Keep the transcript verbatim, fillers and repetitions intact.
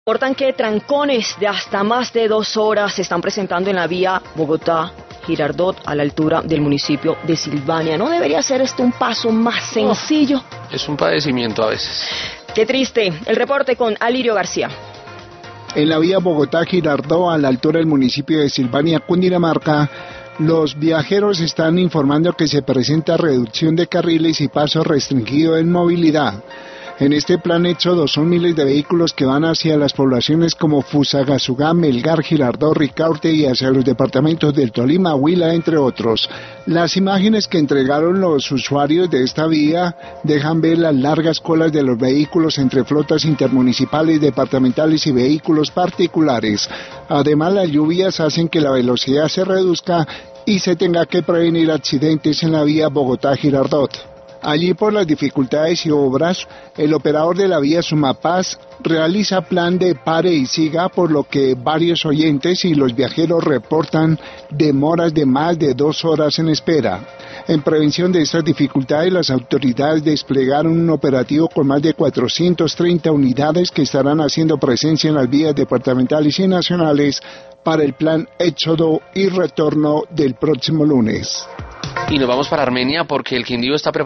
Reportan que trancones de hasta más de dos horas se están presentando en la vía Bogotá-Girardot a la altura del municipio de Silvania. ¿No debería ser esto un paso más sencillo? Oh, es un padecimiento a veces. Qué triste. El reporte con Alirio García. En la vía Bogotá-Girardot a la altura del municipio de Silvania, Cundinamarca, los viajeros están informando que se presenta reducción de carriles y paso restringido en movilidad. En este plan éxodo son miles de vehículos que van hacia las poblaciones como Fusagasugá, Melgar, Girardot, Ricaurte y hacia los departamentos del Tolima, Huila, entre otros. Las imágenes que entregaron los usuarios de esta vía dejan ver las largas colas de los vehículos entre flotas intermunicipales, departamentales y vehículos particulares. Además, las lluvias hacen que la velocidad se reduzca y se tenga que prevenir accidentes en la vía Bogotá-Girardot. Allí, por las dificultades y obras, el operador de la vía Sumapaz realiza plan de pare y siga, por lo que varios oyentes y los viajeros reportan demoras de más de dos horas en espera. En prevención de estas dificultades, las autoridades desplegaron un operativo con más de cuatrocientas treinta unidades que estarán haciendo presencia en las vías departamentales y nacionales para el plan éxodo y retorno del próximo lunes. Y nos vamos para Armenia porque el Quindío está preparado